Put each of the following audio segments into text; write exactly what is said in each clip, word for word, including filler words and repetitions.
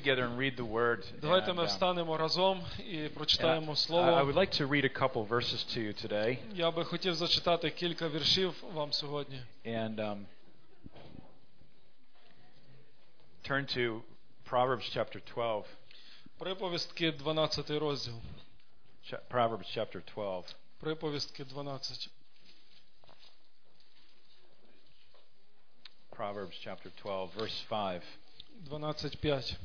together and read the word. Давайте And, ми um, встанемо разом і прочитаємо I, I слово. would like to read a couple verses to you today. Я би хотів зачитати кілька віршів вам сьогодні. And um, turn to Proverbs chapter twelve. Приповістки дванадцятий розділ. Ch- Proverbs chapter twelve. Приповістки дванадцять. Proverbs chapter twelve, verse five. дванадцять п'ять.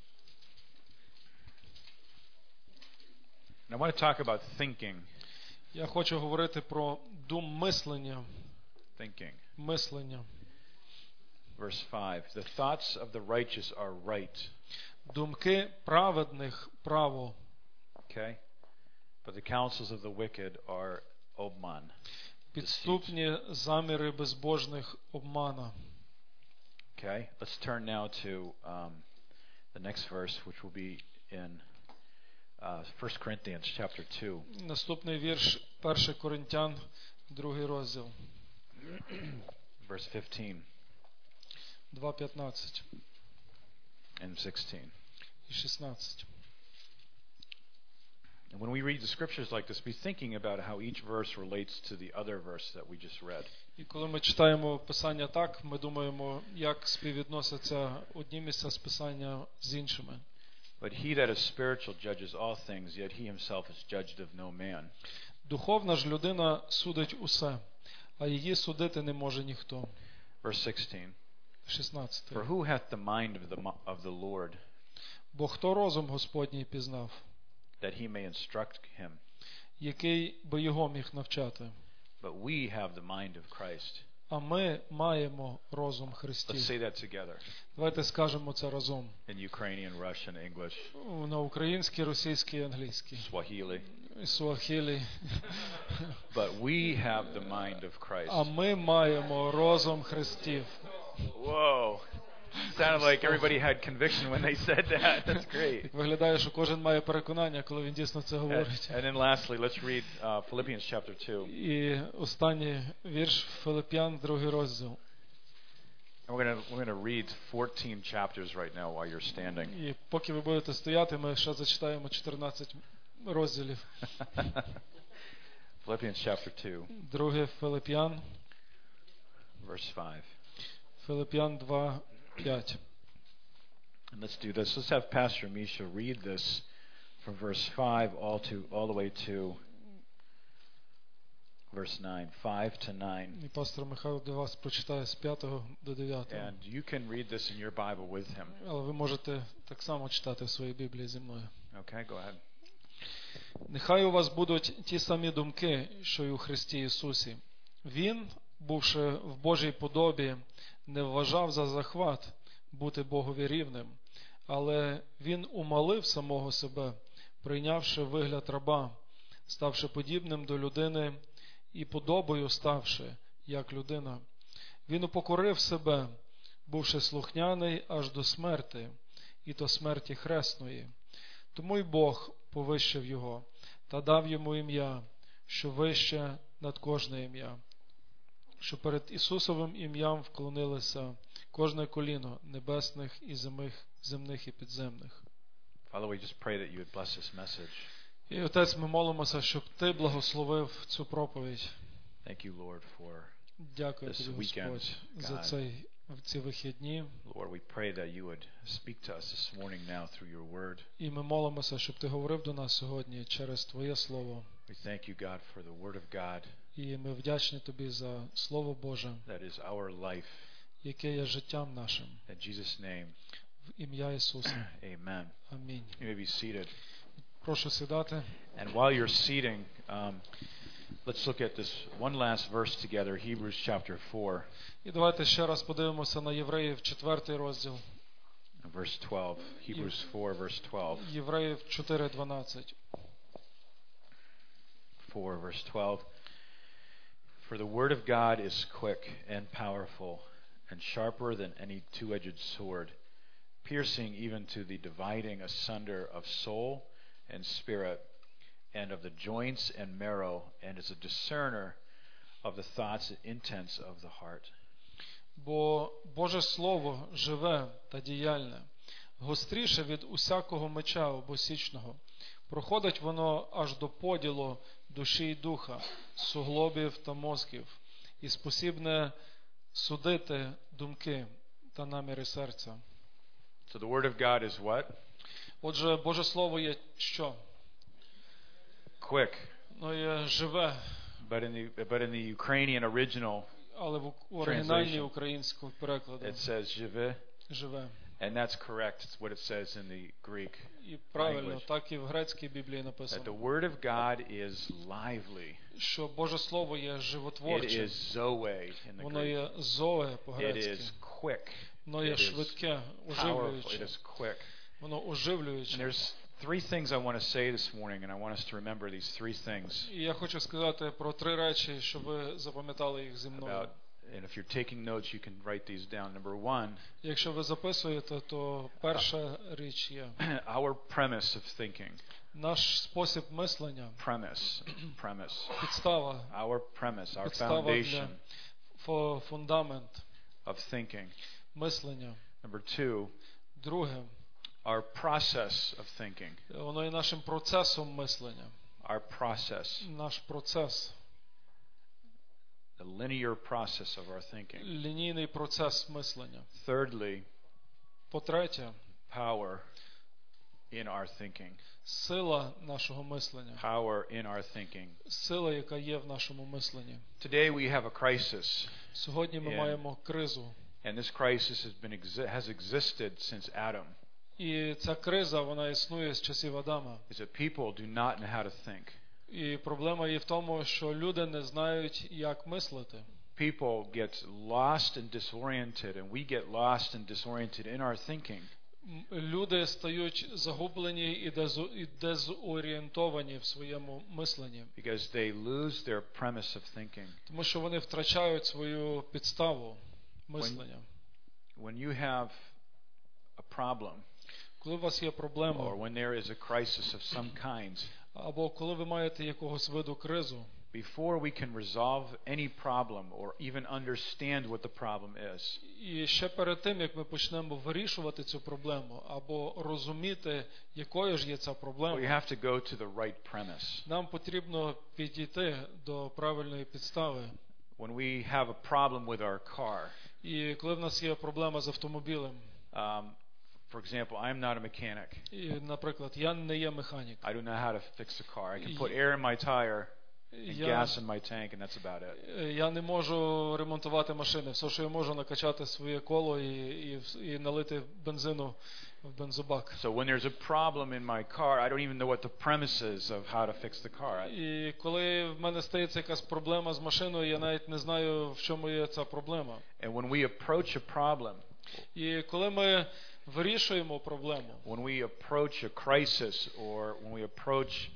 And I want to talk about thinking. Я хочу говорити про дум мислення. Thinking. Мислення. Verse five. The thoughts of the righteous are right. Думки праведних право. Okay? But the counsels of the wicked are obman. Підступні заміри безбожних обмана. Okay? Let's turn now to um, the next verse, which will be in uh, First Corinthians chapter two. Наступний вірш перше Коринтян, другий розділ. Verse fifteen два п'ятнадцять and sixteen. і шістнадцять. And when we read the scriptures like this, be thinking about how each verse relates to the other verse that we just read. І коли ми читаємо Писання так, ми думаємо, як співвідносяться одні місця з Писання з іншими. But he that is spiritual judges all things, yet he himself is judged of no man. Духовна ж людина судить усе, а її судити не може ніхто. Verse sixteen. шістнадцять. For who hath the mind of the mo- of the Lord, Бо хто розум Господній пізнав, that he may instruct him? який би його міг навчати? But we have the mind of Christ. А ми маємо розум Let's Христів. say that together Давайте скажемо це разом. in Ukrainian, Russian, English, На українській, російській, англійській. Swahili. Суахілі. But we have the mind of Christ. А ми маємо розум Христів. Whoa. Sounded like everybody had conviction when they said that. That's great. Виглядає, що кожен має переконання, коли він дійсно це And, говорить. and then lastly, let's read uh, Philippians chapter two. І останній вірш Филип'ян, другий розділ. And we're going to we're going to read fourteen chapters right now while you're standing. І поки ви будете стояти, ми ще зачитаємо чотирнадцять розділів. Philippians chapter two, Друге Филип'ян, verse five. Филип'ян два п'ять. And let's do this. Let's have Pastor Misha read this from verse five all to all the way to verse nine, five to nine. І пастор Михайло для вас прочитає з п'ятого до дев'ятого. And you can read this in your Bible with him. Але ви можете так само читати в своїй Біблії зі мною. Okay, go ahead. Нехай у вас будуть ті самі думки, що й у Христі Ісусі. Він, бувши в Божій подобі, не вважав за захват бути Богові рівним, але Він умалив самого себе, прийнявши вигляд раба, ставши подібним до людини і подобою ставши, як людина. Він упокорив себе, бувши слухняний аж до смерти, і то смерті хресної. Тому й Бог повищив його та дав йому ім'я, що вище над кожне ім'я, що перед Ісусовим ім'ям вклонилося кожне коліно небесних і земних, земних і підземних. Father, we just pray that you would bless this message. І, Отець, ми молимося, щоб Ти благословив цю проповідь. Thank you, Lord, for Дякую This Тобі, weekend, Господь, за God. цей, ці вихідні. Lord, we pray that you would speak to us this morning now through your word. І ми молимося, щоб Ти говорив до нас сьогодні через Твоє Слово. We thank you, God, for the word of God І ми вдячні Тобі за Слово Боже, that is our life. яке є життям нашим. In Jesus' name, В ім'я Ісуса. amen. Амінь. You may be seated. Прошу сідати. And while you're seating, um, let's look at this one last verse together, Hebrews chapter four, І давайте ще раз подивимося на Євреїв четвертий розділ. verse twelve. Hebrews four, verse twelve. Євреїв чотири дванадцять. four, verse twelve. For the word of God is quick and powerful and sharper than any two-edged sword, piercing even to the dividing asunder of soul and spirit, and of the joints and marrow, and is a discerner of the thoughts and intents of the heart. Бо Боже Слово живе та діяльне, гостріше від усякого меча обосічного. Проходить воно аж до поділу душі й духа, суглобів та мозків, і спосібне судити думки та наміри серця. So the word of God is what? Отже, Боже Слово є що? Quick. Воно є живе, But in the but in the Ukrainian original, але в оригінальній українському перекладі it says живе, живе. and that's correct. It's what it says in the Greek. І правильно, language. так і в грецькій Біблії That the написано, word of God is lively. що Боже Слово є It животворче. is zoe in the Воно Greek. є зоe It по-грецьки. is quick. Воно є It is швидке, powerful. It оживлююче. is quick. Воно And оживлююче. there's three things I want to say this morning, and I want us to remember these three things І я хочу сказати про три речі, щоб ви запам'ятали їх зі мною. about. And if you're taking notes, you can write these down. Number one, Якщо ви записуєте, то перша річ є our premise of thinking. наш спосіб мислення, Premise. Premise. підстава, Our premise, our підстава foundation для фо- фундамент of thinking. мислення. Number two, Друге, our process of thinking. воно є нашим процесом мислення. Our process. Наш процес, The linear process of our thinking. лінійний процес мислення. Thirdly, По-третє, power in our thinking. сила нашого мислення. Power in our thinking. Сила, яка є в нашому мисленні. Today we have a crisis, Сьогодні ми Yeah. маємо кризу. and this crisis has been exi- has existed since Adam. І ця криза, вона існує з часів Адама. Is that people do not know how to think. І проблема є в тому, що люди не знають, як мислити. People get lost and disoriented, and we get lost and disoriented in our thinking. М, Люди стають загублені і дезу- і дезорієнтовані в своєму мисленні, Because they lose their premise of thinking. тому що вони втрачають свою підставу мислення. When you have a problem, Коли у вас є or проблема, when there is a crisis of some kind, або коли ви маєте якогось виду кризу, before we can resolve any problem or even understand what the problem is, і ще перед тим, як ми почнемо вирішувати цю проблему, або розуміти, якою ж є ця we проблема, have to go to the right premise. нам потрібно підійти до правильної підстави. When we have a problem with our car, І коли в нас є проблема з автомобілем, um, for example, I'm not a mechanic. і, наприклад, я не є механік, I don't know how to fix a car. I can put air in my tire and я, gas in my tank, and that's about it. я не можу ремонтувати машини. Все, що я можу, накачати своє коло і, і, і налити бензину в бензобак. So when there's a problem in my car, I don't even know what the premise is of how to fix the car. I- І коли в мене стається якась проблема з машиною, я навіть не знаю, в чому є ця проблема. And when we approach a problem, І коли ми вирішуємо проблему, when we approach a crisis, or when we approach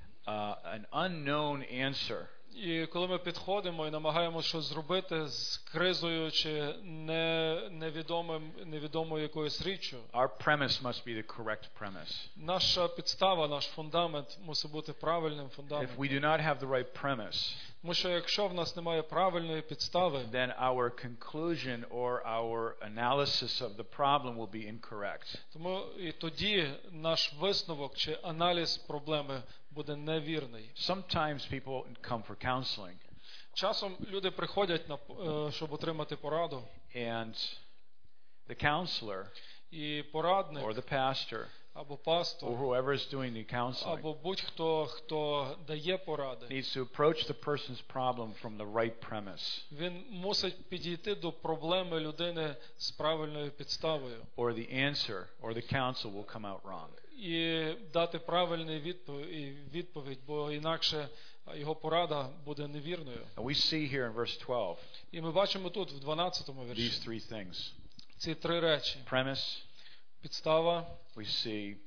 uh, an unknown answer, і коли ми підходимо і намагаємося щось зробити з кризою чи не, невідомим, невідомою якоюсь річчю, our premise must be the correct premise. наша підстава, наш фундамент мусить бути правильним If фундаментом. we do not have the right premise, Тому що якщо в нас немає правильної підстави, then our conclusion or our analysis of the problem will be incorrect. тому і тоді наш висновок чи аналіз проблеми буде невірний. Sometimes people come for counseling, Часом люди приходять, на, е, щоб отримати пораду, and the counselor і порадник or the pastor або or пастор, whoever is doing the counseling або будь-хто, хто дає поради, needs to approach the person's problem from the right premise, він мусить підійти до проблеми людини з правильною підставою or the answer or the counsel will come out wrong. і дати правильну відповідь, бо інакше його порада буде невірною. And we see here in verse twelve І ми бачимо тут, в дванадцятому these вірші, three things. ці три речі. Premise, Підстава, we see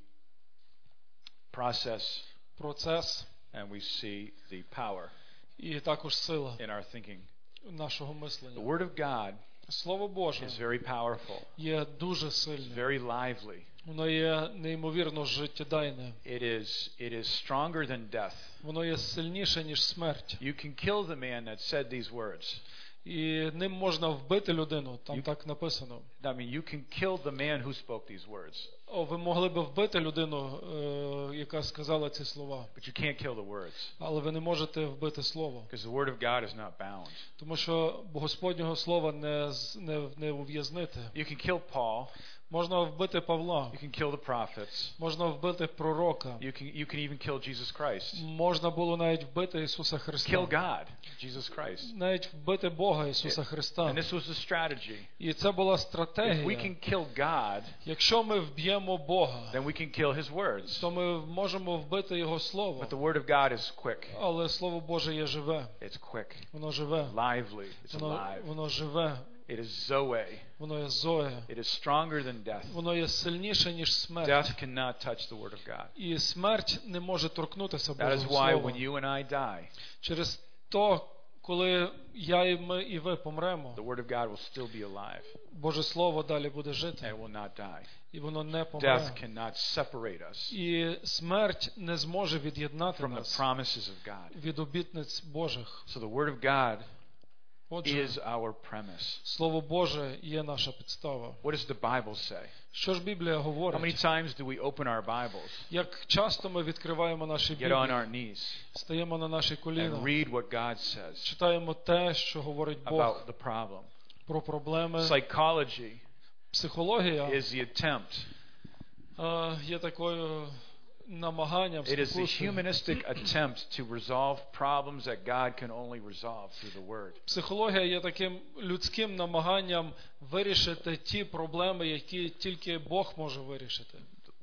process, процес and we see the power і також сила in our thinking. нашого The мислення. Word of God Слово Боже is very powerful, є дуже it's сильне. very lively. Воно є неймовірно життєдайне. It is, it is stronger than death. Воно є сильніше, ніж смерть. You can kill the man that said these words, І ним можна вбити людину, там You- так написано. I mean, you can kill the man who spoke these words, О, ви могли би вбити людину, е, яка сказала ці слова, but you can't kill the words але ви не можете вбити слово, because the word of God is not bound. тому що Господнього слова не, з- не, не ув'язнити. You can kill Paul, Можна вбити Павла, you can kill the prophets, можна вбити пророка, you can you can even kill Jesus Christ. можна було навіть вбити Ісуса Kill Христа, God, Jesus Christ. навіть вбити Бога Ісуса Христа. And this was the strategy. І це була If we стратегія. can kill God, Якщо ми вб'ємо Бога, then we can kill his words. то ми можемо вбити Його Слово. But the word of God is quick. Але Слово Боже є живе. It's quick, Воно живе. lively, it's Воно, alive. воно живе. It is Zoe. Воно є Зоя. It is stronger than death. Воно є сильніше, ніж смерть. Death cannot touch the word of God. І смерть не може торкнутися That is Божого why Слова. when you and I die, Через то, коли я і ми і ви помремо, the word of God will still be alive Боже Слово далі буде жити. and will not die. І воно не помре. Death cannot separate us І смерть не зможе від'єднати from the нас promises of God. від обітниць Божих. So the word of God Отже, is our premise. Слово Боже є наша підстава. What does the Bible say? Що ж Біблія How many говорить? times do we open our Bibles, Як часто ми відкриваємо наші get on Біблії, our knees, стаємо на наші and коліна, read what God says читаємо те, що говорить Бог about the problem? про проблеми. Psychology Психологія is the attempt. е, є такою намаганням, It is the спокусою. humanistic attempt to resolve problems that God can only resolve through the Word. Психологія є таким людським намаганням вирішити ті проблеми, які тільки Бог може вирішити.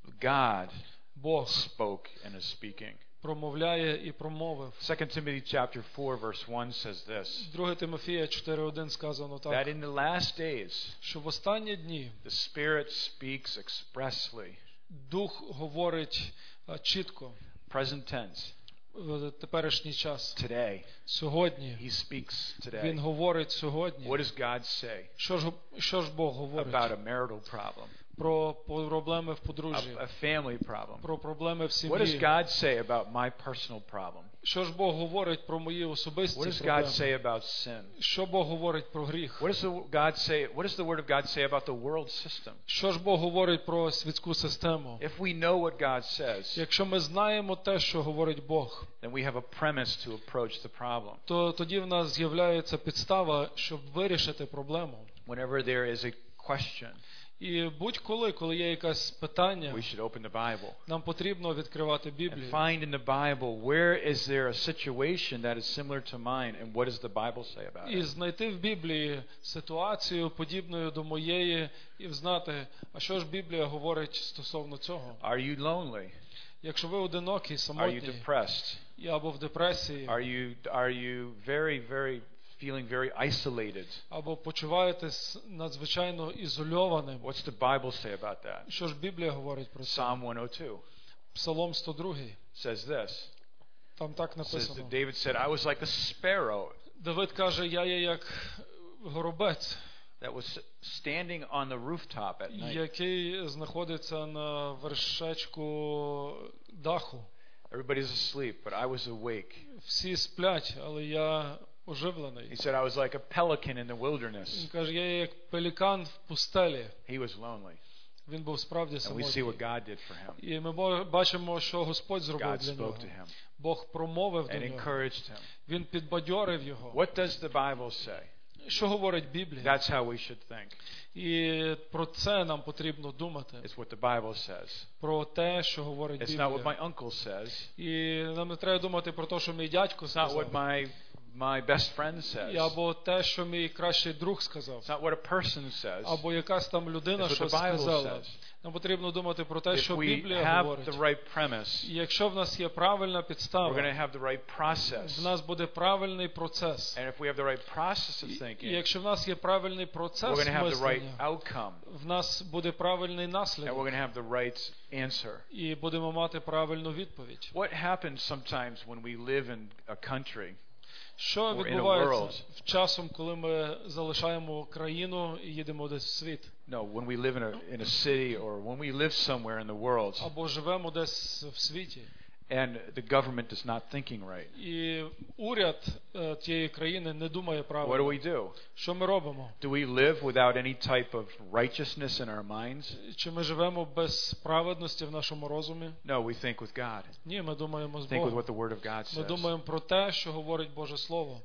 God Бог spoke and is speaking. промовляє і промовив. Second Timothy chapter four verse one says this, Друге Тимофія чотири один сказано that так, in the last days що в останні дні the Spirit speaks expressly, Дух говорить е, чітко present tense, в теперішній час. today. Сьогодні. He speaks Він today. говорить сьогодні. What does God say Що ж, що ж Бог говорить? about a marital problem, Про проблеми в a, подружжі, a family problem? про проблеми в What does сім'ї. God say about my personal problem? Що ж Бог говорить про мої особисті What does God проблеми? say about sin? Що Бог говорить про гріх? What does the God say? What does the Word of God say about the world system? Що ж Бог говорить про світську систему? If we know what God says, Якщо ми знаємо те, що говорить Бог, then we have a premise to approach the problem. то тоді в нас з'являється підстава, щоб вирішити проблему. Whenever there is a question, І будь-коли, коли є якесь питання, we should open the Bible нам потрібно відкривати and Біблію. find in the Bible where is there a situation that is similar to mine, and what does the Bible say about І it? знайти в Біблії ситуацію, подібною до моєї, і знати, а що ж Біблія говорить стосовно цього. Are you lonely? Якщо ви одинокі, Are you самотні, depressed? і або в депресії, Are you are you very very feeling very isolated? або почуваєтесь надзвичайно ізольованим, What's the Bible say about that? що ж Біблія говорить про це? Psalm one oh two Псалом сто два, says this. там так It says написано. that David said, "I was like a sparrow Давид каже, я є як горобець, that was standing on the rooftop at night. який знаходиться на вершечку даху. Everybody's asleep, but I was awake." Всі сплять, але я оживлений. He said, "I was like a pelican in the Він wilderness." каже, я є як пелікан в пустелі. He was lonely. Він був справді And we see самотній. what God did for him. І ми бо- бачимо, що Господь зробив God для spoke нього. to him Бог промовив до and нього. encouraged him. Він підбадьорив його. What does the Bible say? Що говорить Біблія? That's how we should think. І про це нам потрібно думати. It's what the Bible says. Про те, що говорить It's not what Біблія. my uncle says. І нам не треба думати про те, що мій дядько It's not what сказав. my my best friend І says. або те, що мій кращий друг сказав. It's not what a person says. Або якась там людина It's what щось the Bible сказала. says. Нам потрібно думати про те, If що we Біблія have говорить. the right premise, І якщо в нас є правильна we're going підстава, to have the right в process. нас буде правильний процес. And if we have the right process of І thinking, якщо в нас є правильний we're процес going to have the right мислення, outcome. в нас буде правильний And we're наслідок. going to have the right answer. І будемо мати правильну відповідь. What happens sometimes when we live in a country Що Or in a відбувається world. в часом, коли ми залишаємо країну і їдемо десь в світ? No, when we live in a in a city or when we live somewhere in the world Або живемо десь в світі. and the government is not thinking right. І уряд е, тієї країни не думає What do правильно. we do? Що ми робимо? Do we live without any type of righteousness in our minds? Чи ми живемо без праведності в нашому розумі? No, we think with God. Ні, ми думаємо з Think with Богом. what the Word of God Ми says. думаємо про те, що говорить Боже Слово.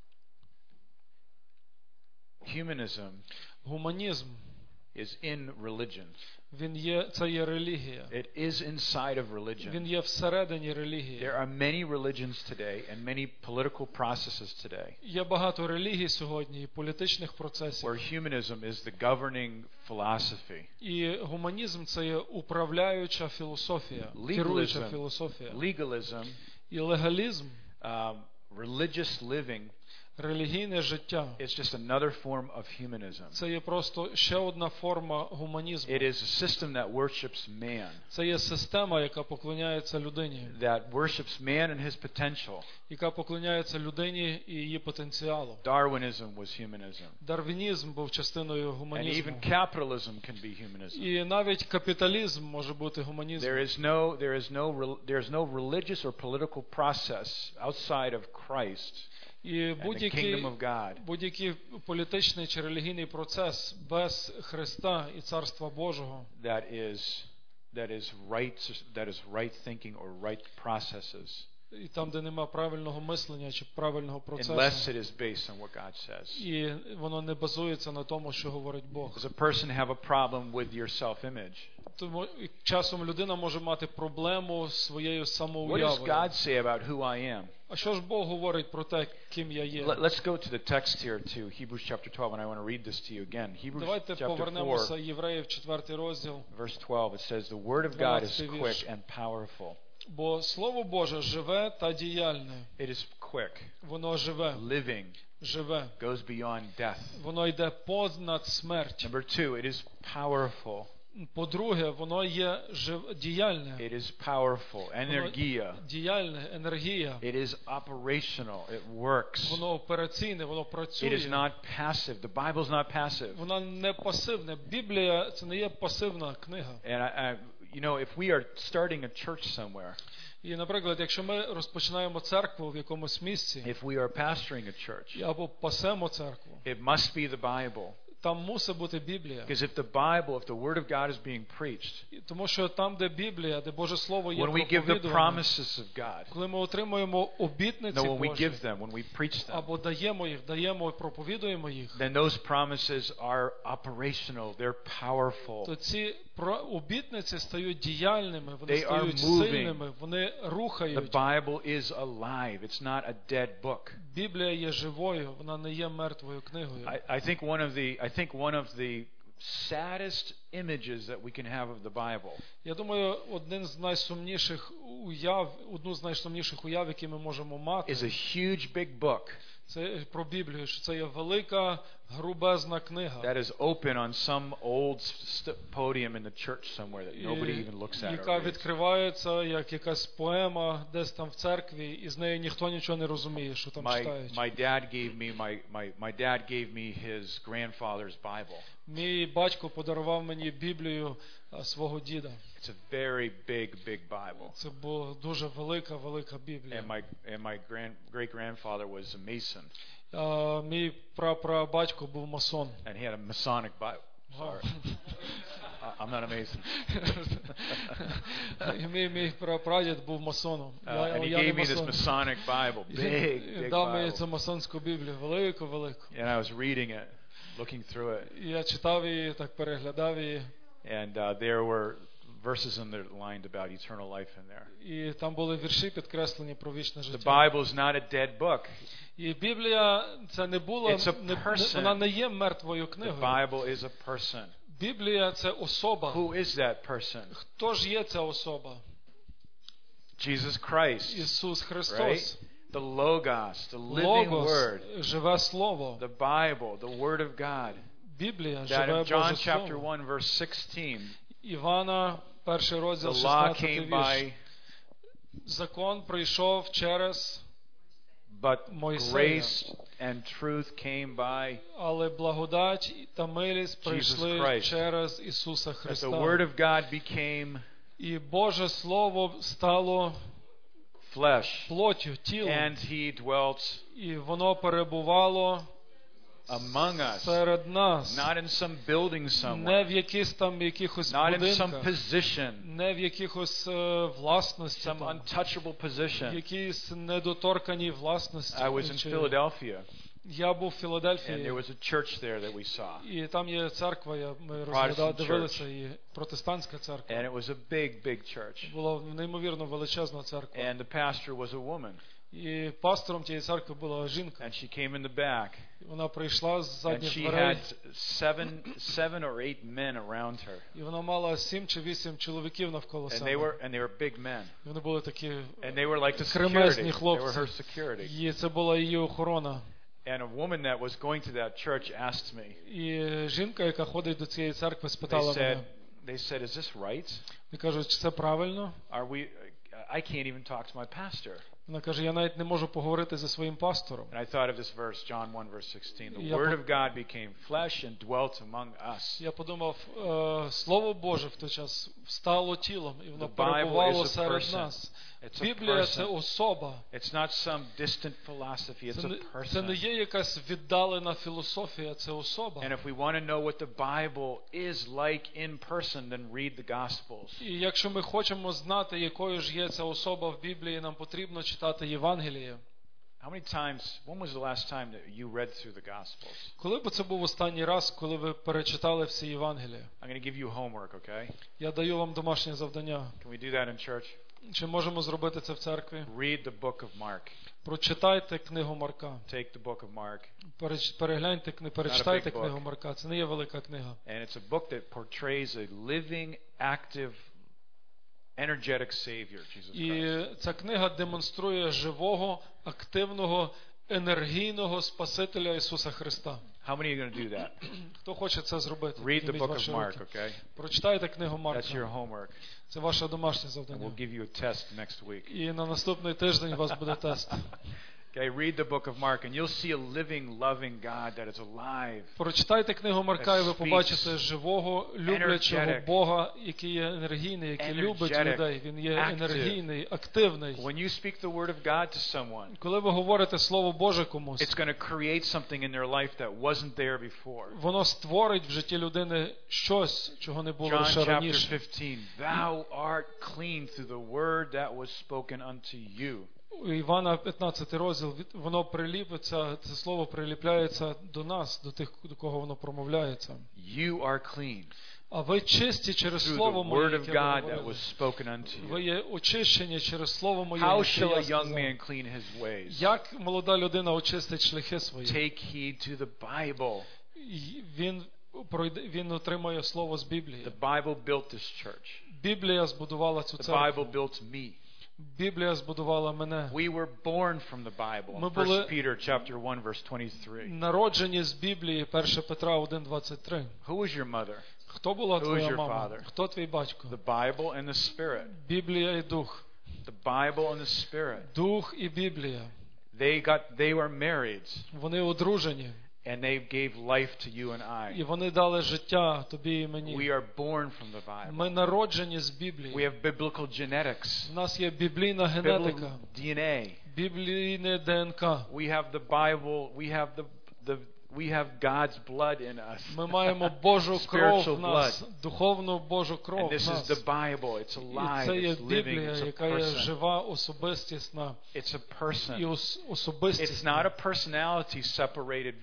Humanism Гуманізм, is in religion. він є, це є релігія. It is inside of religion. Він є всередині релігії. There are many religions today and many political processes today Є багато релігій сьогодні і політичних процесів. where humanism is the governing philosophy. І гуманізм це є управляюча філософія, керуюча Legalism, філософія. legalism, І легалізм, um, religious living релігійне життя is just another form of humanism. це є просто ще одна форма гуманізму. It is a system that worships man, Це є система, яка поклоняється людині, that worships man and his potential. яка поклоняється людині і її потенціалу. Darwinism was humanism. Дарвінізм був частиною And гуманізму. even capitalism can be humanism. І навіть капіталізм може бути гуманізмом. There is no there is no rel- there is no religious or political process outside of Christ І and the будь-який, kingdom of God будь-який політичний чи релігійний процес без Христа і Царства Божого, that is that is right that is right thinking or right processes, і там, де нема правильного мислення чи правильного unless процесу, it is based on what God says. і воно не базується на тому, що говорить Бог. Does a person have a problem with your self-image? Тому і часом людина може мати проблему з своєю What does самоуявою. God say about who I am? А що ж Бог говорить про те, ким я є? Let- Let's go to the text here to Hebrews chapter twelve, and I want to read this to you again. Hebrews Давайте chapter повернемося four, Євреїв, четвертий розділ. verse twelve. It says, "The word of God is дванадцятий quick вірш. and powerful." Бо Слово Боже живе та діяльне. It is quick, Воно живе, living, живе. goes beyond death. Воно йде понад смерть. Number two, it is powerful. По-друге, воно є жив... діяльне. It is powerful. Energia. Діяльне, енергія. It is operational. It works. Воно операційне, воно It is працює. not passive. The Bible is not passive. Воно не пасивне. Біблія це не є пасивна книга. And I, I, you know, if we are starting a church somewhere, І, наприклад, якщо ми розпочинаємо церкву в якомусь місці, if we are pastoring a church, або пасемо церкву, it must be the Bible. там мусить бути Біблія. Because if the Bible, if the Word of God is being preached, І тому що там, де Біблія, де Боже Слово є when we give the проповідуване, promises of God, коли ми отримуємо обітниці no, when we Божі, give them, when we preach them, або даємо їх, даємо і проповідуємо їх, then those promises are operational. They're powerful. то ці про- обітниці стають діяльними, вони They are стають moving. сильними, вони The рухають. Bible is alive. It's not a dead book. Біблія є живою, вона не є мертвою книгою. I, I think one of the I think one of the saddest images that we can have of the Bible Я думаю, один з найсумніших уяв, одну з найсумніших уяв, які ми можемо мати, is a huge big book це про Біблію, що це є велика, грубезна книга, that is open on some old st- podium in the church somewhere that nobody even looks at. яка Or reads. відкривається як якась поема десь там в церкві, і з нею ніхто нічого не розуміє, що там My читають. my dad gave me my, my my dad gave me his grandfather's Bible. Мій батько подарував мені Біблію а, свого діда. It's a very big big Bible. Це була дуже велика, велика Біблія. And my and my grand great grandfather was a Mason, А, мій прапрабатько був масон. and he had a Masonic Bible. Sorry, I- I'm not a Mason. І мій, мій прапрадід був масоном. Uh, Я, and he я не gave me this масон. Masonic Bible, big, І big дав мені цю Bible. масонську Біблію, велику, велику. And I was reading it, looking through it, І я читав її, так переглядав її. and uh, there were verses in there lined about eternal life in there. І там були вірші підкреслені про вічне The життя. Bible is not a dead book. І Біблія це не було, It's a не, не, person. вона не є мертвою The книгою. Bible is a person. Біблія це особа. Who is that person? Хто ж є ця особа? Jesus Christ, Ісус Христос. right? The Logos, the living Логос, Word, живе Слово. the Bible, the Word of God. Біблія, That живе in John Боже chapter Слово. one, verse sixteen, Івана, перший розділ, the law шістнадцятий came вірш. by, Закон прийшов через, but Мойсея. grace and truth came by. але благодать та милість прийшли Christ. через Ісуса That Христа. the Word of God became І Боже Слово стало flesh. плоттю, тілом, And he dwelt і воно перебувало among us, серед нас, not in some building не somewhere, в якихось там якихось not in some будинках, position, не в якихось е, власності, some там, untouchable в position. якійсь недоторканій власності. I was in Чи- Philadelphia, Я був в and there Філадельфії, was a church there that we saw, і там є церква, я- ми Protestant розглядали, church. дивилися, і протестантська церква. and it was a big, big church. Була неймовірно величезна церква. And the pastor was a woman, І пастором тієї церкви була жінка. and she came in the back, Вона прийшла з and задніх she дверей, had seven, seven or eight men around her, і вона мала сім чи вісім чоловіків навколо and they себе. were, and they were big men, І вони були такі, and they were like the Кремезні security. They хлопці. were her security. і це була її охорона. And a woman that was going to that church asked me. І жінка, яка ходить до цієї церкви, They спитала said, мене. they said, is this right? Вони кажуть, чи це правильно? Are we? I can't even talk to my pastor. Вона каже, я навіть не можу поговорити зі своїм пастором. And I thought of this verse, John one, verse sixteen. The Я Word по- of God became flesh and dwelt among us. Я подумав, е, Слово Боже в той час стало тілом, і воно The Bible перебувало is a серед person. нас. It's a Біблія – це person. особа. It's not some distant philosophy. It's Це не, a це не person. є якась віддалена філософія, це особа. And if we want to know what the Bible is like in person, then read the Gospels. І якщо ми хочемо знати, якою ж є ця особа в Біблії, нам потрібно читати Євангеліє. How many times, when was the last time that you read through the Gospels? Коли б це був останній раз, коли ви перечитали всі Євангелія? I'm going to give you homework, okay? Я даю вам домашнє завдання. Can we do that in church? Чи можемо зробити це в церкві? Read the book of Mark. Прочитайте книгу Марка. Take the book of Mark. Переч- Перегляньте, кни- перечитайте big book. книгу Марка. Це не є велика книга. And it's a book that portrays a living, active, energetic Savior, Jesus І Christ. ця книга демонструє живого, активного, енергійного Спасителя Ісуса Христа. How many are you going to do that? Хто хоче це зробити? Read the Підніміть book ваші of Mark, руки. okay? Прочитайте книгу That's Марка. your homework. Це ваше домашнє And завдання. we'll give you a test next week. І на наступний тиждень у вас буде тест. Okay, read the book of Mark, and you'll see a living, loving God that is alive. Прочитайте книгу Марка, і ви That speaks. побачите живого, люблячого Energetic. Бога, який є енергійний, який любить Energetic. людей. Він є Active. енергійний, активний. When you speak the word of God to someone, Коли ви говорите Слово Боже комусь, it's going to create something in their life that wasn't there before. воно створить в житті людини щось, чого не було John ще chapter раніше. fifteen. Thou art clean through the word that was spoken unto you. У Івана п'ятнадцятий розділ, від- воно приліпиться, це слово приліпляється до нас, до тих, до кого воно промовляється. You are clean А ви чисті через through Слово the моє, word of яке ви God that говорили. was spoken unto Ви you. є очищені через Слово моє, How яке shall я a young сказав. man clean his ways? Як молода людина очистить шляхи свої? Take heed to the Bible. І Він пройде, він отримує слово з Біблії. The Bible built this church. Біблія збудувала цю The церкву. Bible built me. Біблія збудувала мене. We were born from the Bible. Ми In були- First Peter chapter one verse twenty-three. Народжені з Біблії, перше Петра один двадцять три. Who was your mother? Хто була Who is твоя your мама? father? Хто твій батько? The Bible and the Spirit. Біблія і Дух. The Bible and the Spirit. Дух і Біблія. They got they were married, Вони одружені. and they gave life to you and І I. вони дали життя тобі і We мені. are born from the Bible. Ми народжені з We Біблії. have biblical genetics, У нас є біблійна biblical генетика, D N A. біблійне ДНК. We have the Bible. We have the the we have God's blood in us. Ми маємо Божу кров Spiritual в нас, духовну Божу кров And в this is нас. the Bible. It's І alive. це є It's living. Біблія, It's a яка є person. жива, особистісна It's a і person. ос- It's not особистісна. a personality separated,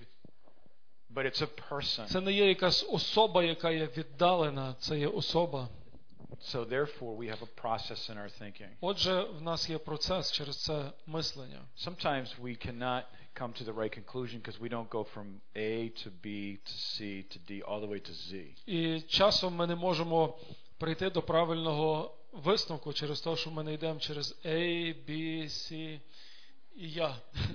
but it's a person. Це не є якась особа, яка є віддалена, це є особа. So therefore, we have a process in our thinking. Отже, в нас є процес через це мислення. Sometimes we cannot come to the right conclusion because we don't go from A to B to C to D all the way to Z. І часом ми не можемо прийти до правильного висновку через те, що ми не йдемо через A, B, C і я.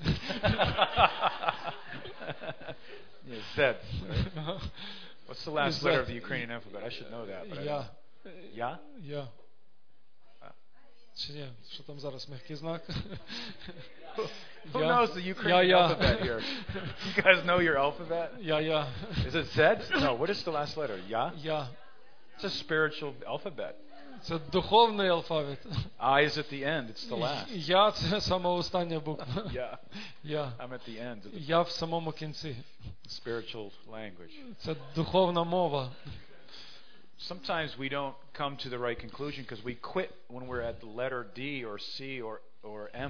Yeah, Z. What's the last Z. letter of the Ukrainian alphabet? I should know that. But I Я. don't. Yeah? Я. Чи ні? Що там зараз м'який знак? Who Я. knows the Ukrainian Я, я. alphabet here? You guys know your alphabet? Я, я. Is it Z? No, what is the last letter? Yeah? Я. It's a spiritual alphabet. Це духовний алфавіт. I is at the end. It's the last. Я це саме остання буква. Yeah. Я. I'm at the end. Of the Я в самому кінці. spiritual language. Це духовна мова. Sometimes we don't come to the right conclusion because we quit when we're at the letter D or C or or M.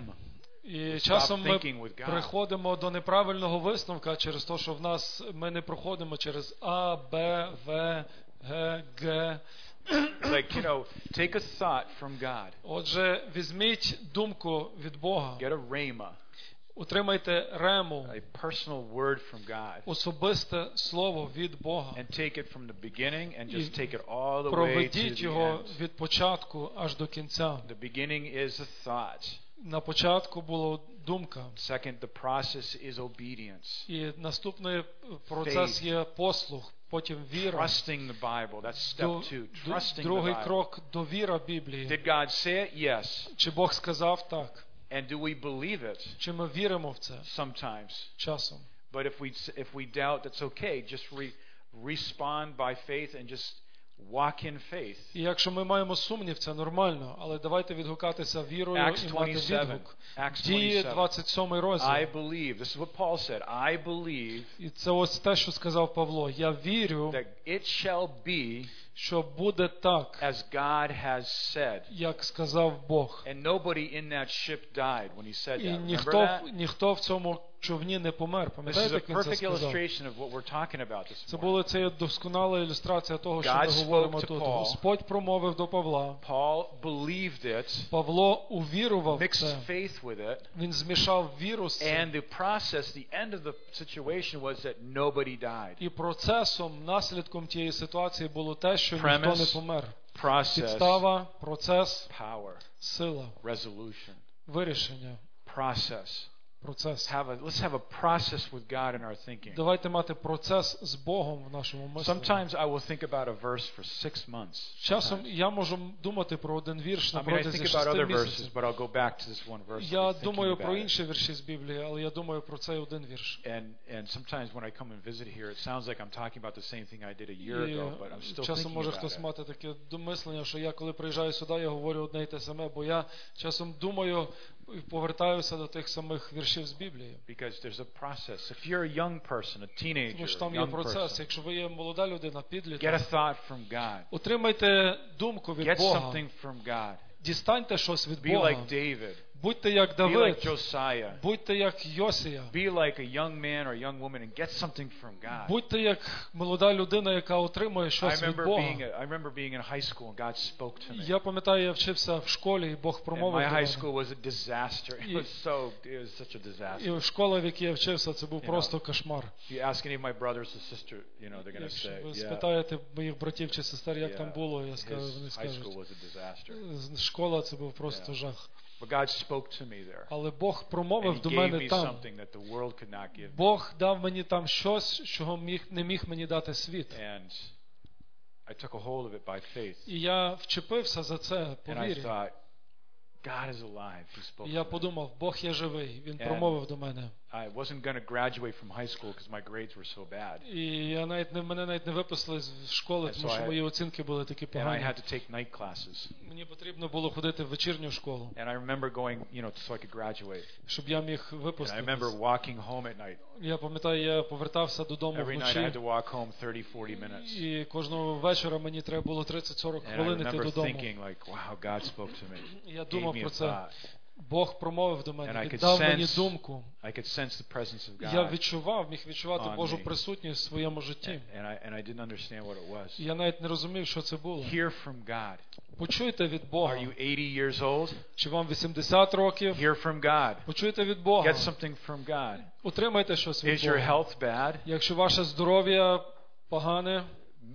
І часом ми thinking with God. приходимо до неправильного висновка через те, що в нас ми не проходимо через А, Б, В, Г, Г. Like, you know, take a thought from God. Отже, візьміть думку від Бога. Get a rhema, Утримайте рему, a personal word from God. особисте слово від Бога. And take it from the beginning and just І take it all the way to проведіть the його end. від початку аж до кінця. The beginning is a thought. На початку була думка. Second, the process is obedience. І наступний процес є послух, потім віра. Trusting the Bible. That's step two. Trusting the Другий Bible. крок – довіра Біблії. Did God say it? Yes. Чи Бог сказав так? And do we believe it? Чи ми віримо в це Sometimes. часом? But if we if we doubt, that's okay. Just re, respond by faith and just walk in faith. І якщо ми маємо сумнів, це нормально, але давайте відгукатися вірою Acts і мати twenty-seven. відгук. Acts Дії twenty-seven. двадцять сьомий I розділ. believe. This is what Paul said. I believe І це ось те, що сказав Павло. Я вірю, that it shall be що буде так, as God has said. як сказав Бог. And nobody in that ship died when he said І that. Remember ніхто, that? ніхто в цьому човні не помер. This is Пам'ятаєте, a як він це perfect сказав? illustration of what we're talking about this Це morning. була це є досконала ілюстрація того, що God ми говоримо spoke to тут. Paul. Господь промовив до Павла. Paul believed it, Павло увірував в mixed це. faith with it, Він змішав віру з цим. and the process, the end of the situation was that nobody died. І процесом, наслідком тієї ситуації було те, що ніхто Premise, не помер. Process, Підстава, процес, power, сила, resolution. вирішення, Process. процес. Have a, let's have a process with God in our thinking. Давайте мати процес з Богом в нашому мисленні. Sometimes I will think about a verse for six months. Часом я можу думати про один вірш на I mean, I протязі think about шести other verses, місяців. but I'll go back to this one verse. Я I'll be thinking думаю про about it. інші вірші з Біблії, але я думаю про цей один вірш. And and sometimes when I come and visit here, it sounds like I'm talking about the same thing I did a year ago, but I'm І still часом thinking може about хтось it. мати таке домислення, що я коли приїжджаю сюди, я говорю одне й те саме, бо я часом думаю і повертаюся до тих самих віршів з Біблії. Because there's a process. If you're a young person, a teenager, Тому що a там є young процес. person, Якщо ви є молода людина, get підліток, a thought from God. отримайте думку від Get Бога. something from God. Дістаньте щось від Be Бога. like David. Будьте як Be like Давид, Josiah. будьте як Йосія. Be like a young man or a young woman and get something from God. Будьте як молода людина, яка отримує I щось від remember Бога. being I remember being in high school and God spoke to me. Я пам'ятаю, я вчився в школі, і Бог And промовив my до high мене. school was a disaster. It І- was so it was such a disaster. І школа, в якій я вчився, це був You просто кошмар. If you ask any of my brothers or sister, you know, they're going to Якщо say, ви yeah, спитаєте моїх братів чи сестер, як yeah, там було, я скажу, his вони high скажуть. school was a disaster. Школа це був просто Yeah. жах. But God spoke to me there. Але Бог And промовив he до gave мене me там. something that the world could not give me. Бог дав мені там щось, чого міг, не міг мені дати світ. And I took a hold of it by faith. І я вчепився за це по And I вірі. thought, God is alive. He spoke І to я me. подумав, Бог є живий. Він And промовив до мене. I wasn't going to graduate from high school because my grades were so bad. І я навіть не мене навіть не випустили з школи, And тому so що I- мої оцінки були такі And I погані. had to take night classes. Мені потрібно було ходити в вечірню школу, And I remember going, you know, so I could graduate. щоб я міг And I remember випуститись. walking home at night. Я пам'ятаю, я повертався додому Every night I had вночі. to walk home thirty, forty minutes. І кожного вечора мені треба було тридцять-сорок And I хвилин іти remember додому. thinking like, wow, God spoke to me. І я Gave думав me про a це. thought. Бог промовив до And мене, I він could дав мені sense- думку. I could sense the presence of Я God. відчував, міг відчувати on Божу me. присутність в своєму житті. And I, and I didn't understand what it was. І я навіть не розумів, що це було. Hear from God. Почуйте від Are Бога. you eighty years old? Чи вам вісімдесят років? Hear from God. Почуйте від Бога. Get something from God. Отримайте щось від Is your Бога. health bad? Якщо ваше здоров'я погане,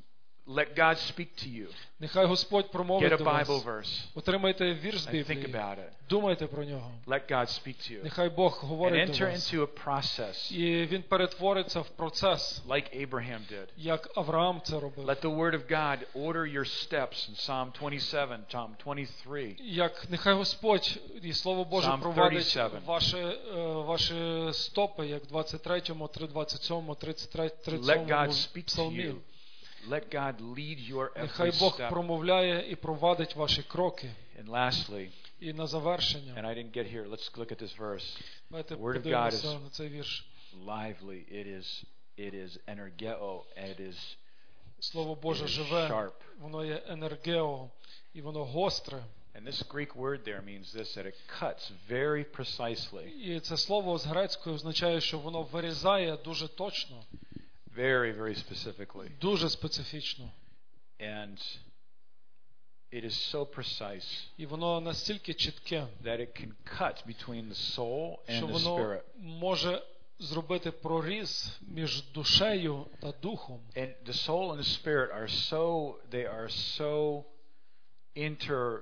Let God speak to you. нехай Господь Get промовить a до Bible вас. verse Отримайте вірш з and think Біблії. about it. Думайте про нього. Let God speak to you. Нехай Бог And говорить до enter вас. into a process І він перетвориться в процес, like Abraham did. як Авраам це робив. Let the word of God order your steps in Psalm twenty-seven, Psalm twenty-three. Як нехай Господь і Слово Боже Psalm провадить thirty-seven. ваші, е, ваші стопи, як в двадцять третьому, двадцять сьомому, тридцять третьому Let God speak to псалмі. you. let God lead your every Нехай Бог step. промовляє і провадить ваші кроки. And lastly, І на завершення, and I didn't get here, let's look at this verse. давайте The word of God подивимося is на цей вірш. lively. It is, it is energeo. It is, Слово it Боже is живе, sharp. воно є енергео, і воно гостре. And this Greek word there means this, that it cuts very precisely. І це слово з грецької означає, що воно вирізає дуже точно, Very, very specifically. дуже специфічно. And it is so precise І воно настільки чітке, that it can cut between the soul що and the воно spirit. може зробити проріз між душею та духом. And the soul and the spirit are so, they are so inter,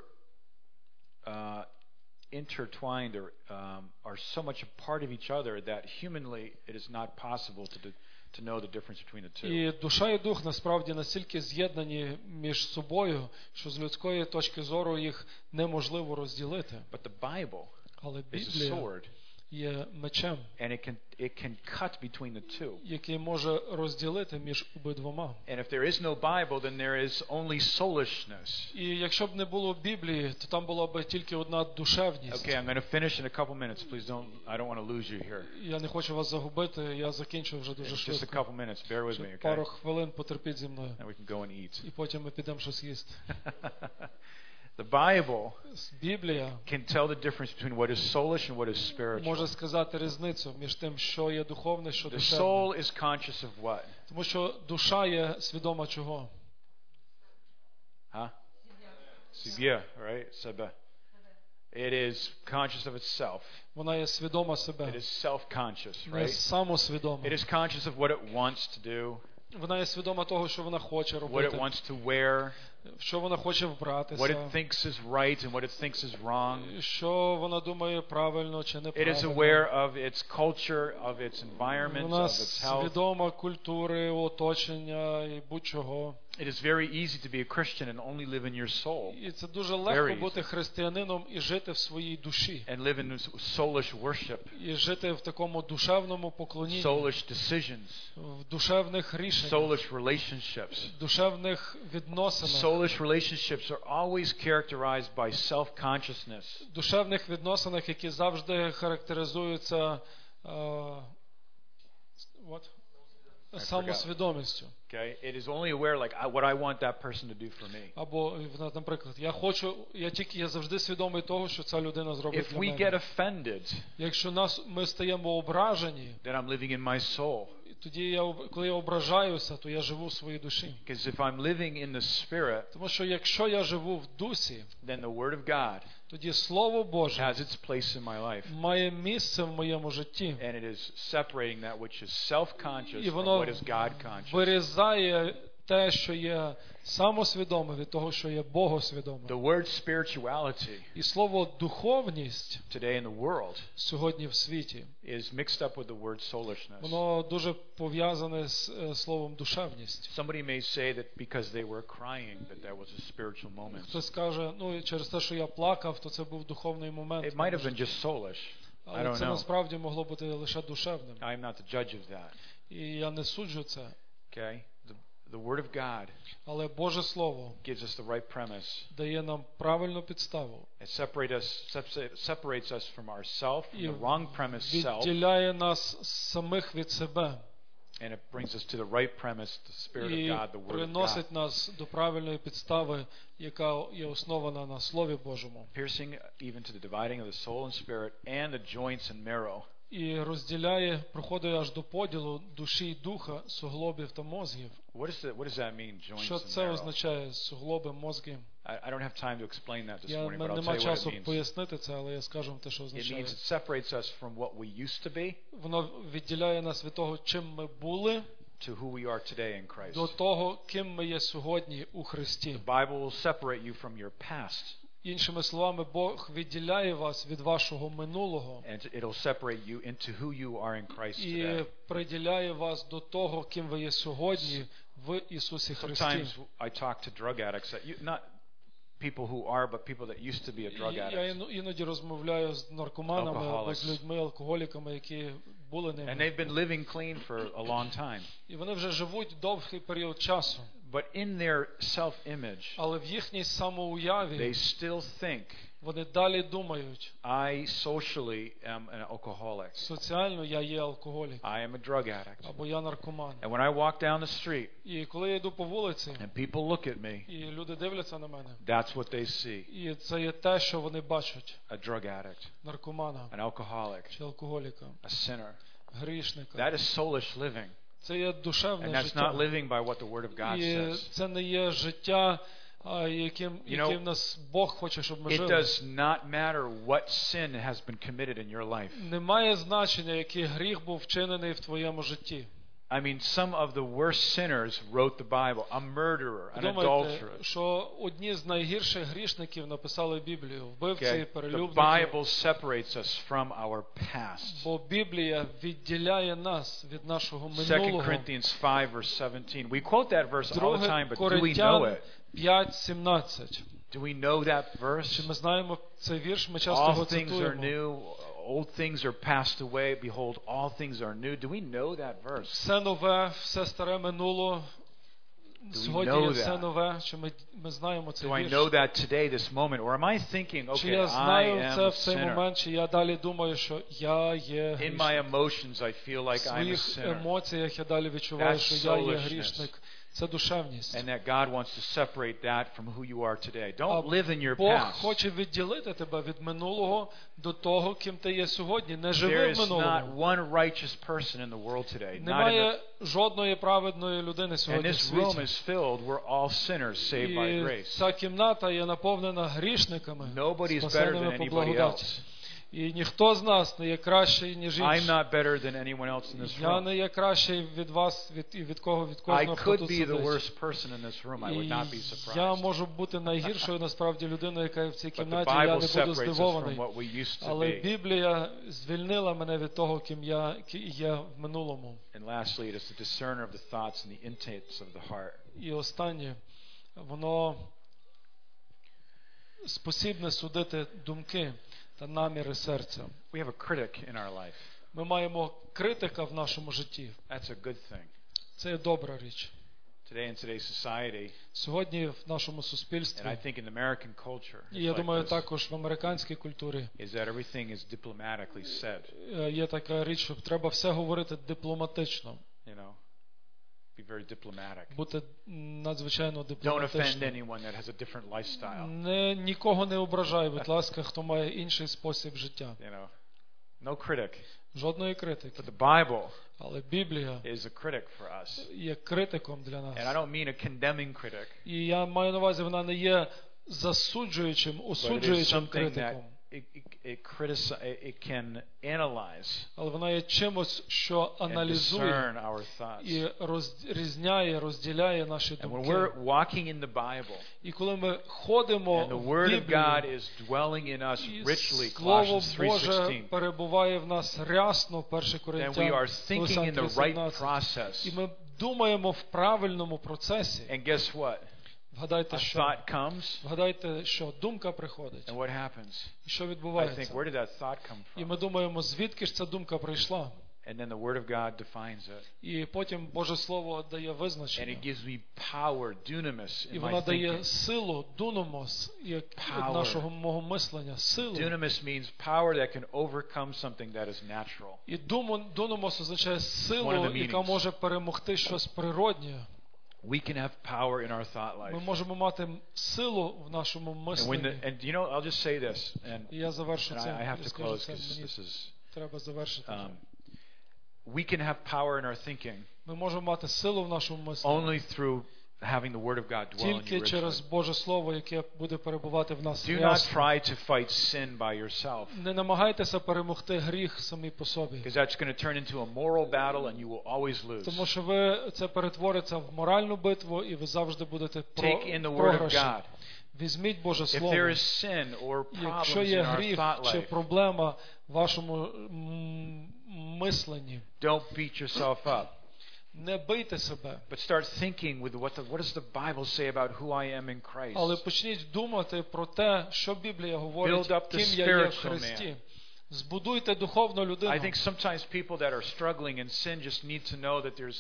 uh, intertwined or um, are so much a part of each other that humanly it is not possible to do, to know the difference between the two. І душа і дух насправді настільки з'єднані між собою, що з людської точки зору їх неможливо розділити. But the Bible Але is a Біблія sword, є мечем, and it can it can cut between the two. який може розділити між обидвома. And if there is no Bible, then there is only soulishness. І якщо б не було Біблії, то там була б тільки одна душевність. Okay, I'm going to finish in a couple minutes. Please don't. I don't want to lose you here. Я не хочу вас загубити, я закінчу вже дуже It's just a швидко. couple minutes. Bear with me, okay? Пару хвилин потерпіть зі мною. And we can go and eat. І потім ми підемо щось їсти. The Bible Біблія can tell the difference between what is soulish and what is spiritual. може сказати різницю між тим, що є духовне, що The душевне. soul is conscious of what? Тому що душа є свідома чого? Huh? Sibia, right? Sebe. It is conscious of itself. Вона є свідома It себе. is self-conscious, Вона є right? самосвідома. It is conscious of what it wants to do, Вона є свідома того, що вона хоче what it робити, wants to wear, в що вона хоче what it вбратися, thinks is right and what it thinks is wrong. що вона думає правильно чи It is неправильно. aware of its culture, of its environment, Вона of its health. свідома культури, оточення і будь-чого. It is very easy to be a Christian and only live in your soul І це дуже Very легко easy. бути християнином і жити в своїй душі. and live in soulish worship, І жити в такому душевному поклонінні, soulish decisions, в душевних рішеннях, soulish relationships. в душевних відносинах, Soulish relationships are always characterized by self-consciousness. в душевних відносинах, які завжди характеризуються е, what? самосвідомістю. Okay, it is only aware like I, what I want that person to do for me. Або, наприклад, я хочу, я тільки я завжди свідомий того, що ця людина зробить If для we get мене. offended, Якщо нас ми стаємо ображені, then I'm living in my soul. тоді я, коли я ображаюся, то я живу в своїй душі. Because if I'm living in the Spirit, Тому що якщо я живу в дусі, then the Word of God тоді Слово Боже has its place in my life. має місце в моєму житті. And it is separating that which is self-conscious І from воно what is God-conscious. вирізає те, що є самосвідоме, від того, що є богосвідоме. The word spirituality І слово духовність today in the world сьогодні в світі, is mixed up with the word soulishness. воно дуже пов'язане з е, словом душевність. Somebody may say that because they were crying that that was a spiritual moment. Хтось каже, ну через те, що я плакав, то це був духовний момент. It might have been just soulish. I Але don't це know. насправді могло бути лише душевним. I am not the judge of that. І я не суджу це. Okay? The, the Word of God Але Боже Слово gives us the right premise. дає нам правильну підставу. It separates us, separates separates us from ourself, from І the wrong premise self, відділяє нас самих від себе. and it brings us to the right premise, the Spirit of І God, the Word of God. приносить нас до правильної підстави, яка є основана на Слові Божому. Piercing even to the dividing of the soul and spirit and the joints and marrow. І розділяє, проходить аж до поділу душі й духа, суглобів та мозгів. What, is the, what does that mean, joints Що and це marrow? означає, суглоби, мозги? I, I don't have time to explain that this Я morning, but I'll нема tell you what часу it means. пояснити це, але я скажу вам те, що It означає. means it separates us from what we used to be Воно відділяє нас від того, чим ми були, to who we are today in Christ. до того, ким ми є сьогодні у Христі. The Bible will separate you from your past, Іншими словами, Бог відділяє вас від вашого минулого and it'll separate you into who you are in Christ і today. приділяє вас до того, ким ви є сьогодні в Ісусі Христі. Sometimes I talk to drug addicts, that you, not people who are, but people that used to be a drug Я addict. іно- іноді розмовляю з наркоманами або з Alcoholics. людьми, алкоголіками, які були And ними. they've been living clean for a long time. І вони вже живуть довгий період часу. But in their self-image, але в їхній самоуяві they still think, вони далі думають, I socially am an alcoholic. соціально я є алкоголік, I am a drug addict. або я наркоман. And when I walk down the street І коли я йду по вулиці, and people look at me, і люди дивляться на мене, that's what they see. і це є те, що вони бачать. A drug addict, Наркомана, an alcoholic, чи алкоголіка, a sinner. грішника. That is soulish living. Це є And душевне that's not життя. living by what the Word of God І says. це не є життя, а, яким, You know, яким нас Бог хоче, щоб ми It жили. does not matter what sin has been committed in your life. Немає значення, який гріх був вчинений в твоєму житті. I mean, some of the worst sinners wrote the Bible. A murderer, an Думайте, adulterer. що одні з найгірших грішників написали Біблію. Вбивці, Okay? The перелюбники. Bible separates us from our past. Бо Біблія відділяє нас від нашого Second минулого. Corinthians five verse seventeen. We quote that verse all the Друге time, but do we know Коринтян it? п'ять сімнадцять. Do we know that Чи verse? ми знаємо цей вірш? Ми часто All його things are цитуємо. new. Old things are passed away. Behold, all things are new. Do we know that verse? Все нове, все старе минуло. we Сьогодні know є все that? нове. Чи ми, ми знаємо цей Do I вірш? know that today, this moment? Or am I thinking, Чи okay, я I знаю am це a в цей sinner. момент, чи я далі думаю, що я є In грішник? my emotions, I feel В like I'm a своїх sinner. емоціях я далі відчуваю, That's що я є soulishness. грішник. Це душевність. And that God wants to separate that from who you are today. А Don't live in your Бог past. хоче відділити тебе від минулого до того, ким ти є сьогодні. Не There живи в is not минулому. one righteous person in the world today. Not in the, Немає жодної праведної людини and сьогодні в this room світі. is filled. We're all sinners saved by І grace. ця кімната є наповнена грішниками, Nobody is better спасеними than по anybody благодаті. else. І ніхто з нас не є кращий, ніж I'm інший. not better than anyone else in this Я room. не є кращий від вас, від, і від кого, від I кожного, хто could тут be the сидить. worst person in this room. I would І not be я surprised. можу бути найгіршою насправді людиною, яка є в цій But the кімнаті, я Bible не буду separates us from здивований. what we used to Але be. Біблія звільнила мене від того, ким я ки- є в минулому. And lastly, it is the discerner of the thoughts and the intents of the heart. І останнє, воно спосібне судити думки та наміри серця. We have a critic in our life. Ми маємо критика в нашому житті. That's a good thing. Це є добра річ. Today in today's society, Сьогодні в нашому and I суспільстві, think in American culture, і я it's like думаю this, також в американській культурі, is that everything is diplomatically said. е, є така річ, що треба все говорити дипломатично, You know, be very diplomatic. бути надзвичайно Don't offend дипломатичним. anyone that has a different lifestyle. Не, нікого не ображай, будь ласка, хто має інший спосіб життя. You know, no critic. Жодної критики. But the Bible Але Біблія is a critic for us. є критиком для And I нас. don't mean a condemning critic, І я маю на увазі, вона не є засуджуючим, but it is осуджуючим something that критиком. it, it, it, critici- it it can analyze Але вона є чимось, що and аналізує discern our thoughts. і розрізняє, розділяє наші And when думки. we're walking in the Bible, І коли ми ходимо and the в Word of God Біблію, is dwelling in us і richly, Слово Colossians three Боже sixteen, перебуває в нас рясно, перше then we Коринтян, are thinking in Колосан the три right сімнадцять. process. І ми думаємо в правильному процесі. And guess what? Вгадайте, A що? thought comes, Вгадайте, що думка приходить. and what happens? І що I think, відбувається? where did that thought come І from? ми думаємо, звідки ж ця думка прийшла? And then the Word of God defines it. І потім Боже Слово дає And визначення. it gives me power, dunamis, І in вона my дає thinking. силу, дуномос, як Power. від нашого мого мислення, силу. Dunamis means power that can overcome something that is natural. І думо- дуномос означає One силу, of the яка meanings. може перемогти щось природнє. We can have power in our thought Ми life. можемо мати силу в нашому And when мисленні. the, and you know, I'll just say this, and, І я завершу and це. I, I have Я to скажу close це, because мені this is. треба завершити. Um, we can have power in our thinking Ми можемо мати силу в нашому мисленні only through having the Word of God dwell in тільки you через richly. Боже Слово, яке буде перебувати в нас Do not рясно. try to fight sin by yourself, Не намагайтеся перемогти гріх самі по собі. because that's going to turn into a moral battle, and you will always lose. Тому що ви це перетвориться в моральну битву, і ви завжди будете про, Take in the в Word of програші. God. Візьміть Боже If Слово. there is sin or Якщо problems є in our гріх thought чи life, проблема в вашому м, мисленні, don't beat yourself up, не бийте себе, but start thinking with what the, what does the Bible say about who I am in Christ. але почніть думати про те, що Біблія говорить, Build up the ким я є в spiritual Христі. man. Збудуйте духовну людину. I think sometimes people that are struggling in sin just need to know that there's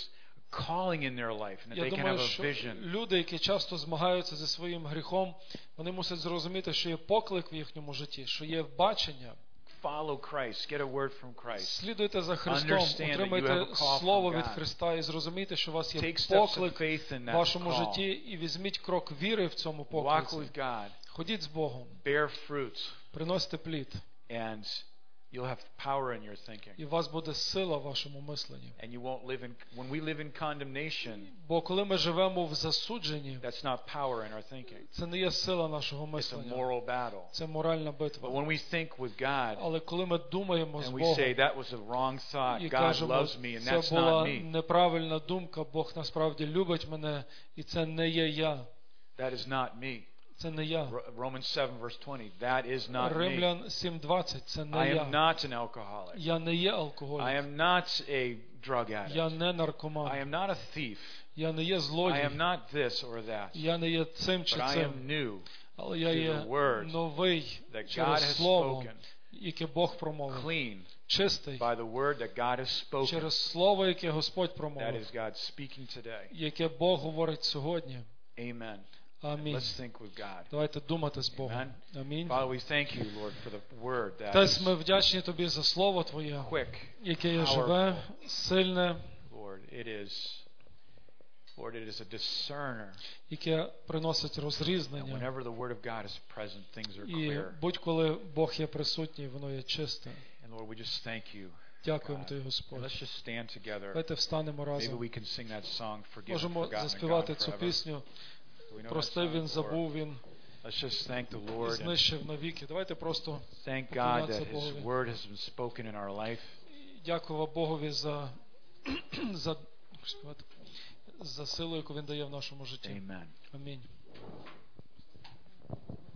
calling in their life and that Я they can думаю, have a що vision. люди, які часто змагаються зі своїм гріхом, вони мусять зрозуміти, що є поклик в їхньому житті, що є бачення. Follow Christ. Get a word from Christ. Слідуйте за Христом, Understand that you have отримайте a call слово from від God. Христа і зрозумійте, що у вас є Take steps of поклик faith in в that вашому call. житті, і візьміть крок віри в цьому Walk поклиці. with God. Ходіть з Богом, Bear fruits. приносьте плід, And you'll have power in your thinking. і у вас буде сила в вашому мисленні. And you won't live in, when we live in condemnation, Бо коли ми живемо в засудженні, that's not power in our thinking. це не є сила нашого It's a мислення, moral battle. це моральна But битва. when we think with God Але коли ми думаємо з and we Богом say that was a wrong thought, і God кажемо, loves me and це that's not була me, неправильна думка, Бог насправді любить мене, і це не є я, that is not me. це не я. Ro- Romans seven verse twenty, that is not me. Римлян сім двадцять, це не I am я. not an alcoholic. Я не є I алкоголік, am not a drug я addict. не I наркоман, am not a thief. я не є I злодій, am not this or that. я не є цим чи But I am цим, new але я through є the word новий that God через has Слово, spoken, яке Бог промовив, clean чистий by the word that God has spoken. через Слово, яке Господь That промовив, is God speaking today. яке Бог говорить сьогодні. Amen. Амінь. Let's think with God. Давайте думати з Богом. Амінь. Father, we thank you, Lord, for the word that Отець, ми is вдячні Тобі за Слово Твоє, quick, яке є живе, сильне, Lord. It is, Lord, it is a discerner. яке приносить And розрізнення. whenever the word of God is present, things are І clear. будь-коли Бог є присутній, воно є чисте. And Lord, we just thank you. Дякуємо God. Тобі, And Господь. let's just stand together. Давайте встанемо Maybe разом. we can sing that song, Forgiven, Можемо Forgotten, and заспівати Gone цю Forever. пісню. Do we know that Простив song? він, Or забув він let's just thank the і Lord and знищив навіки. Давайте просто thank God поклонятися that His Богові. word has been spoken in our life. Дякую Богові за, за, за силу, яку Він дає в нашому житті. Amen. Амінь.